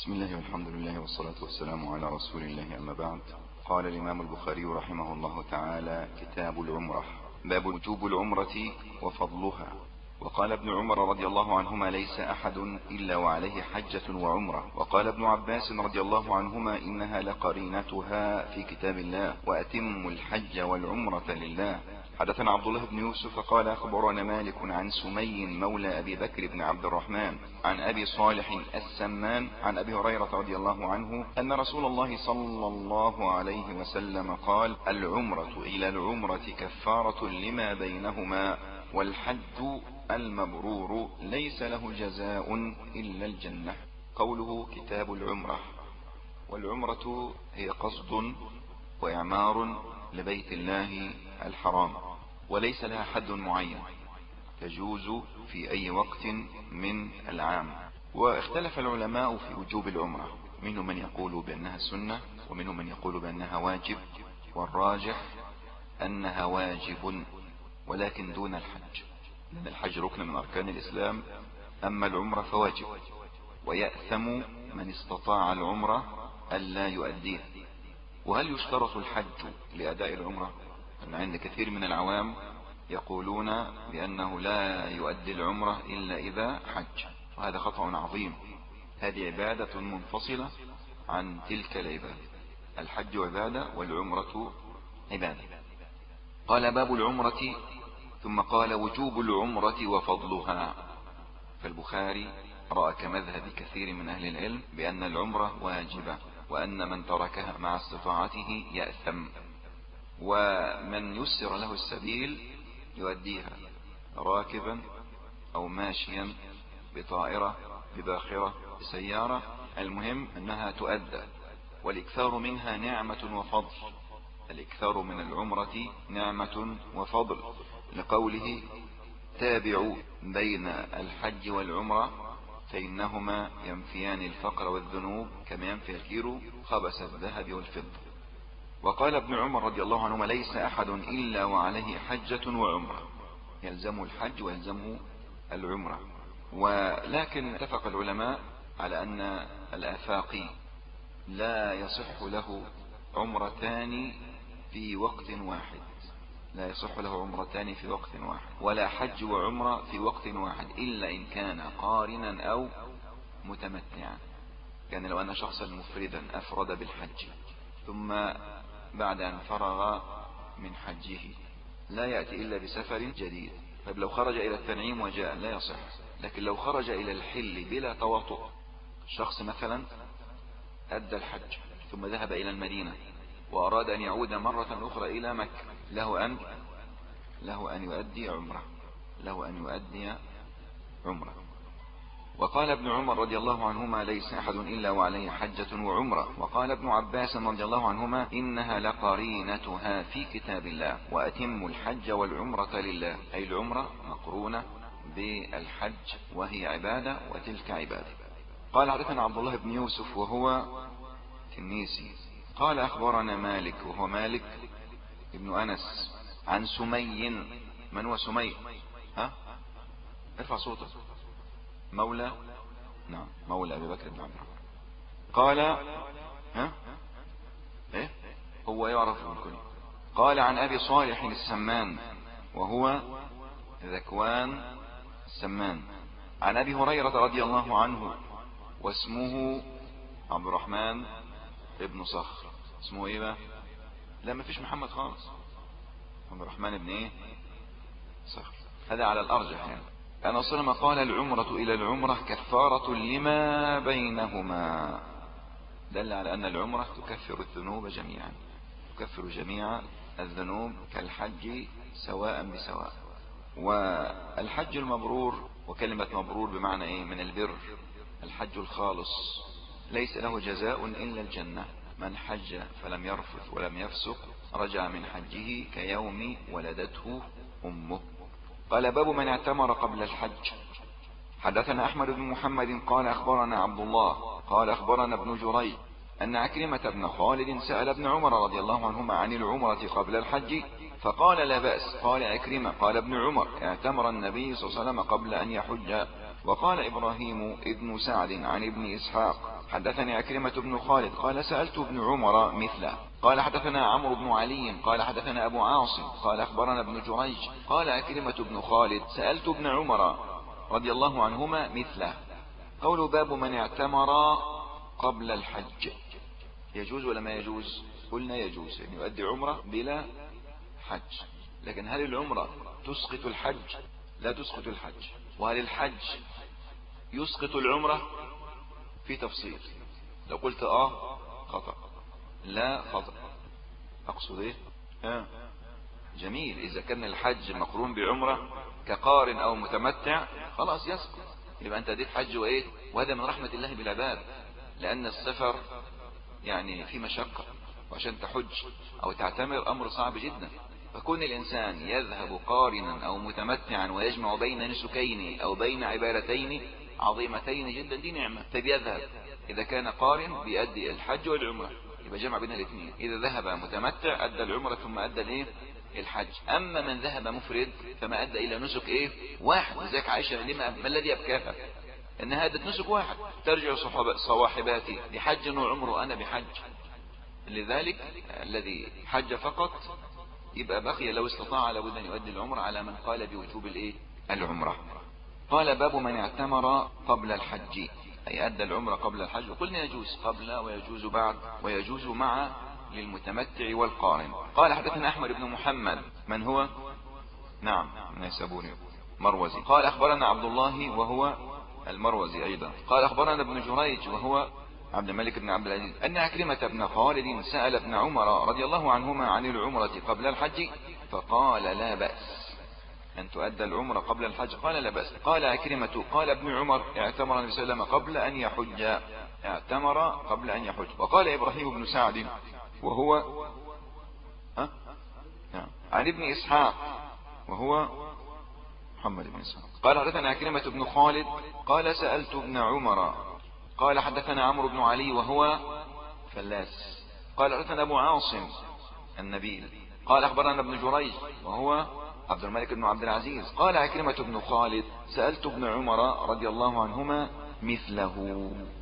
بسم الله والحمد لله والصلاة والسلام على رسول الله، أما بعد. قال الإمام البخاري رحمه الله تعالى: كتاب العمرة، باب وجوب العمرة وفضلها. وقال ابن عمر رضي الله عنهما: ليس أحد إلا وعليه حجة وعمرة. وقال ابن عباس رضي الله عنهما: إنها لقرينتها في كتاب الله، وأتم الحج والعمرة لله. حدثنا عبد الله بن يوسف قال: أخبرنا مالك عن سمي مولى أبي بكر بن عبد الرحمن عن أبي صالح السمان عن أبي هريرة رضي الله عنه أن رسول الله صلى الله عليه وسلم قال: العمرة إلى العمرة كفارة لما بينهما، والحج المبرور ليس له جزاء إلا الجنة. قوله كتاب العمرة، والعمرة هي قصد وإعمار لبيت الله الحرام، وليس لها حد معين، تجوز في أي وقت من العام. واختلف العلماء في وجوب العمرة، منهم من يقول بأنها سنة، ومنهم من يقول بأنها واجب، والراجح أنها واجب ولكن دون الحج، لأن الحج ركن من أركان الإسلام، أما العمرة فواجب، ويأثم من استطاع العمرة ألا يؤديه. وهل يشترط الحج لأداء العمرة؟ أن عند كثير من العوام يقولون بأنه لا يؤدي العمرة إلا إذا حج، وهذا خطأ عظيم. هذه عبادة منفصلة عن تلك العبادة، الحج عبادة والعمرة عبادة. قال: باب العمرة، ثم قال: وجوب العمرة وفضلها. فالبخاري رأى كمذهب كثير من أهل العلم بأن العمرة واجبة، وأن من تركها مع استطاعته يأثم، ومن يسر له السبيل يؤديها راكبا أو ماشيا بطائرة بباخرة بسيارة، المهم أنها تؤدى. والإكثار منها نعمة وفضل، الإكثار من العمرة نعمة وفضل، لقوله: تابعوا بين الحج والعمرة فإنهما ينفيان الفقر والذنوب كما ينفي الكير خبث الذهب والفضة. وقال ابن عمر رضي الله عنهما: ليس أحد إلا وعليه حجة وعمرة، يلزم الحج ويلزم العمرة. ولكن اتفق العلماء على أن الآفاقي لا يصح له عمرتان في وقت واحد، لا يصح له عمرتان في وقت واحد، ولا حج وعمرة في وقت واحد، إلا إن كان قارنا أو متمتعا. يعني لو أن شخصا مفردا أفرد بالحج، ثم بعد أن فرغ من حجه لا يأتي إلا بسفر جديد، طيب لو خرج إلى التنعيم وجاء لا يصح. لكن لو خرج إلى الحل بلا تواطؤ، شخص مثلا أدى الحج ثم ذهب إلى المدينة وأراد أن يعود مرة أخرى إلى مكة، له أن يؤدي عمرة. وقال ابن عمر رضي الله عنهما: ليس أحد إلا وعليه حجة وعمرة. وقال ابن عباس رضي الله عنهما: إنها لقرينتها في كتاب الله، وأتم الحج والعمرة لله، أي العمرة مقرونة بالحج وهي عبادة وتلك عبادة. قال: حدثنا عبد الله بن يوسف وهو تنيسي قال: أخبرنا مالك وهو مالك ابن أنس عن سمي. من هو سمي؟ ارفع صوتك. مولى أبي بكر بن عبد الرحمن. قال: هو يعرف بالكل. قال: عن أبي صالح السمان وهو ذكوان السمان عن أبي هريرة رضي الله عنه، واسمه عبد الرحمن ابن صخر. اسمه ايه بقى؟ لا، ما فيش محمد خالص، عبد الرحمن ابن صخر، هذا على الأرجح. يعني أن صلى قال: العمرة إلى العمرة كفارة لما بينهما، دل على أن العمرة تكفر الذنوب جميعا، تكفر جميع الذنوب كالحج سواء بسواء. والحج المبرور، وكلمة مبرور بمعنى ايه؟ من البر، الحج الخالص ليس له جزاء إلا الجنة. من حج فلم يرفث ولم يفسق رجع من حجه كيوم ولدته أمه. قال: باب من اعتمر قبل الحج. حدثنا أحمد بن محمد قال: أخبرنا عبد الله قال: أخبرنا ابن جريج أن عكرمة بن خالد سأل ابن عمر رضي الله عنهما عن العمرة قبل الحج، فقال: لا بأس. قال عكرمة: قال ابن عمر: اعتمر النبي صلى الله عليه وسلم قبل أن يحج. وقال إبراهيم ابن سعد عن ابن إسحاق: حدثني عكرمة بن خالد قال سألت ابن عمر مثله. قال حدثنا عمرو بن علي قال حدثنا أبو عاصم قال أخبرنا ابن جريج قال عكرمة بن خالد سألت ابن عمر رضي الله عنهما مثله. قول باب من اعتمر قبل الحج، يجوز ولا ما يجوز؟ قلنا يجوز، يعني يؤدي عمرة بلا حج. لكن هل العمرة تسقط الحج؟ لا تسقط الحج. وهل الحج يسقط العمرة؟ في تفصيل. لو قلت خطأ، لا خطأ. اقصد ايه؟ جميل. اذا كان الحج مقرون بعمرة كقارن او متمتع خلاص يسقط، يبقى انت اديت حج وايه، وهذا من رحمة الله بالعباد، لان السفر يعني في مشقة، وعشان تحج او تعتمر امر صعب جدا. فكون الانسان يذهب قارنا او متمتعا ويجمع بين نسكين او بين عبادتين عظيمتين جدا دي نعمة. فبيذهب اذا كان قارن بيؤدي الحج والعمرة، يبقى جمع بين الاثنين. اذا ذهب متمتع ادى العمرة ثم ادى الايه، الحج. اما من ذهب مفرد فما ادى الى نسك ايه، واحد. لذلك عائشة ما الذي ابكاها انها ادت نسك واحد، ترجع صواحباتي بحج وعمر وانا بحج. لذلك الذي حج فقط يبقى بقي لو استطاع لابد ان يؤدي العمرة على من قال بوجوب الايه، العمرة. قال باب من اعتمر قبل الحج، اي ادى العمرة قبل الحج. وقلنا يجوز قبل ويجوز بعد ويجوز مع للمتمتع والقارن. قال حدثنا احمد بن محمد من هو؟ نعم نيسابوري مروزي. قال اخبرنا عبد الله وهو المروزي ايضا. قال اخبرنا ابن جريج وهو عبد الملك بن عبد العزيز ان عكرمة بن خالد سأل ابن عمر رضي الله عنهما عن العمرة قبل الحج فقال لا بأس ان تؤدى العمرة قبل الحج. قال لا بأس. قال عكرمة قال ابن عمر اعتمر النبي صلى الله عليه وسلم قبل ان يحج، اعتمر قبل ان يحج. وقال ابراهيم بن سعد وهو عن ابن اسحاق وهو محمد بن اسحاق قال حدثنا عكرمة بن خالد قال سألت ابن عمر قال حدثنا عمرو بن علي وهو فلاس قال حدثنا ابو عاصم النبيل قال اخبرنا ابن جريج وهو عبد الملك بن عبد العزيز قال عكرمة بن خالد سألت ابن عمر رضي الله عنهما مثله.